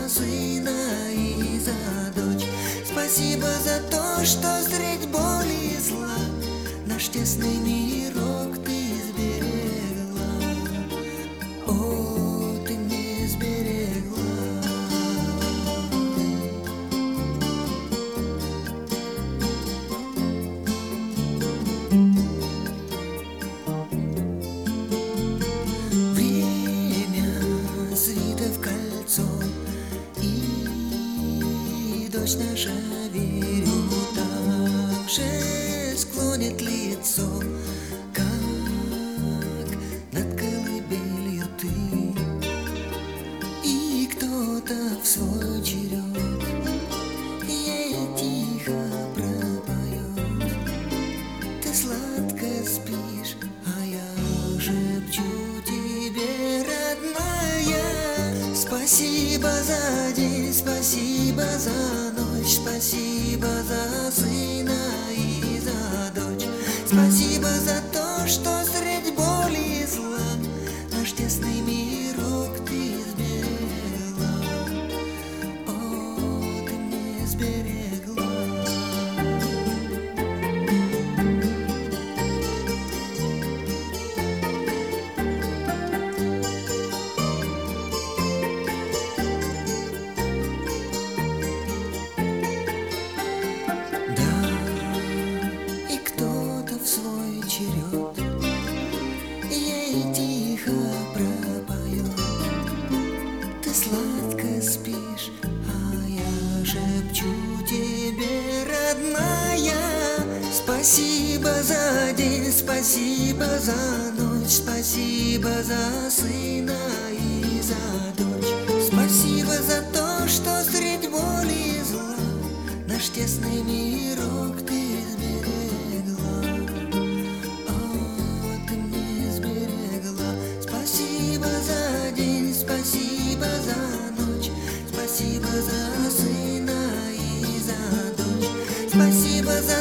за сына и за дочь. Спасибо за то, что средь боли и зла наш тесный мирок ты сберегла. О, ты мне сберегла. Дочь наша, верю, так же склонит лицо, как над колыбелью ты. И кто-то в свой черед ей тихо пропоет. Ты сладко спишь, а я шепчу тебе, родная. Спасибо за день, спасибо за ночь, спасибо за сына и за дочь. Спасибо за то, что средь боли и зла наш тесный мирок ты сберегла. О, ты мне сберегла. Ей тихо пропоет. Ты сладко спишь, а я шепчу тебе, родная. Спасибо за день, спасибо за ночь, спасибо за сына и за дочь. Спасибо за то, что средь боли и зла наш тесный мирок ты сберегла. Спасибо за день, спасибо за ночь, спасибо за сына и за дочь. Спасибо за